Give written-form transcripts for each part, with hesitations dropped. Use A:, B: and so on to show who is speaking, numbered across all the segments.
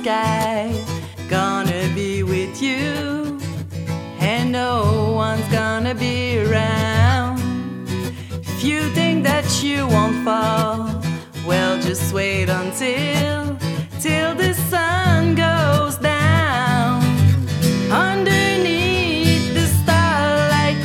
A: sky, gonna be with you, and no one's gonna be around. If you think that you won't fall, well, just wait until the sun goes down. Underneath the starlight,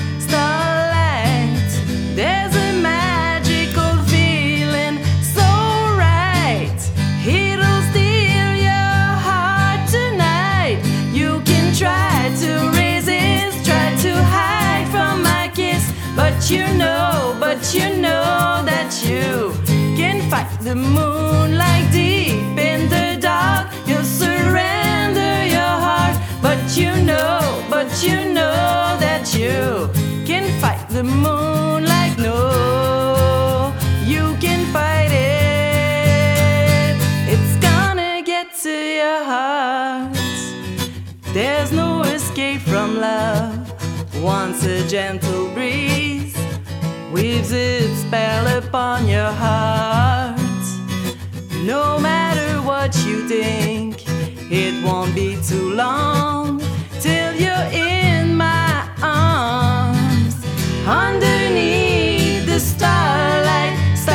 A: there's a magical feeling so right. It'll steal your heart tonight. You can try to resist, try to hide from my kiss, but you know that you can fight the moonlight deep in the dark. You'll surrender your heart, but you know that you can fight the moonlight. No, you can fight it. It's gonna get to your heart. There's no escape from love once a gentle breeze weaves its spell upon your heart. No matter what you think, it won't be too long till you're in my arms. Underneath the starlight,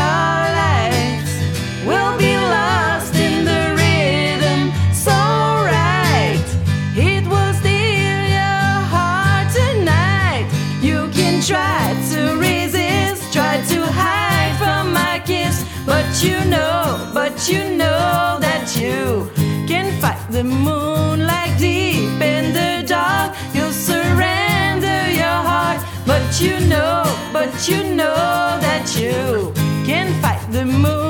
A: we'll be lost in the rhythm so right. It will steal your heart tonight. You can try to resist, try to hide from my kiss, but you know that you can fight the moonlight deep in the dark. You'll surrender your heart, but you know that you can fight the moon.